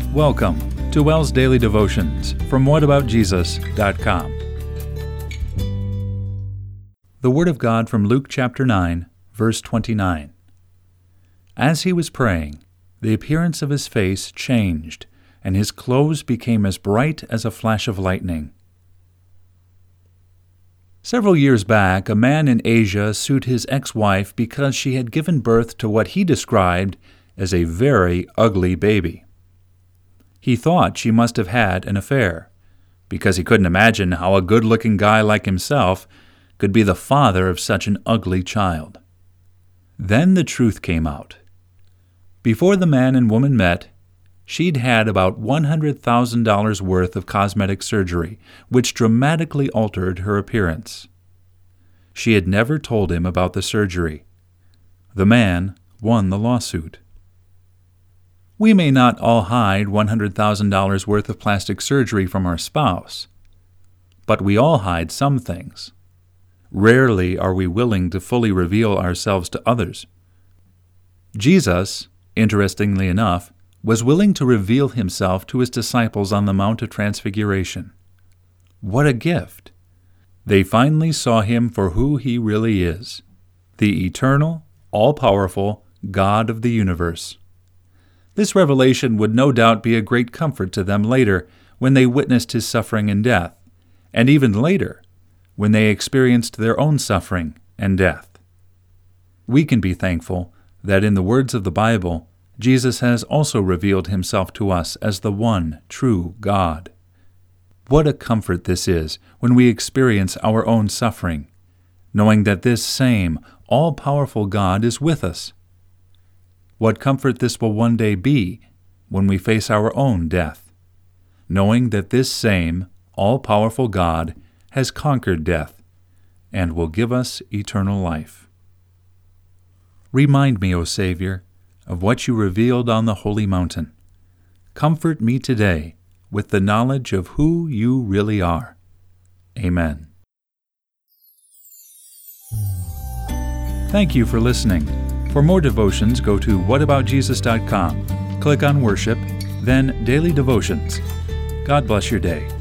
Welcome to WELL's Daily Devotions from whataboutjesus.com. The Word of God from Luke chapter 9, verse 29. As he was praying, the appearance of his face changed, and his clothes became as bright as a flash of lightning. Several years back, a man in Asia sued his ex-wife because she had given birth to what he described as a very ugly baby. He thought she must have had an affair, because he couldn't imagine how a good-looking guy like himself could be the father of such an ugly child. Then the truth came out. Before the man and woman met, she'd had about $100,000 worth of cosmetic surgery, which dramatically altered her appearance. She had never told him about the surgery. The man won the lawsuit. We may not all hide $100,000 worth of plastic surgery from our spouse, but we all hide some things. Rarely are we willing to fully reveal ourselves to others. Jesus, interestingly enough, was willing to reveal himself to his disciples on the Mount of Transfiguration. What a gift! They finally saw him for who he really is, the eternal, all-powerful God of the universe. This revelation would no doubt be a great comfort to them later when they witnessed his suffering and death, and even later when they experienced their own suffering and death. We can be thankful that in the words of the Bible, Jesus has also revealed himself to us as the one true God. What a comfort this is when we experience our own suffering, knowing that this same all-powerful God is with us. What comfort this will one day be when we face our own death, knowing that this same all-powerful God has conquered death and will give us eternal life. Remind me, O Savior, of what you revealed on the holy mountain. Comfort me today with the knowledge of who you really are. Amen. Thank you for listening. For more devotions, go to whataboutjesus.com. Click on Worship, then Daily Devotions. God bless your day.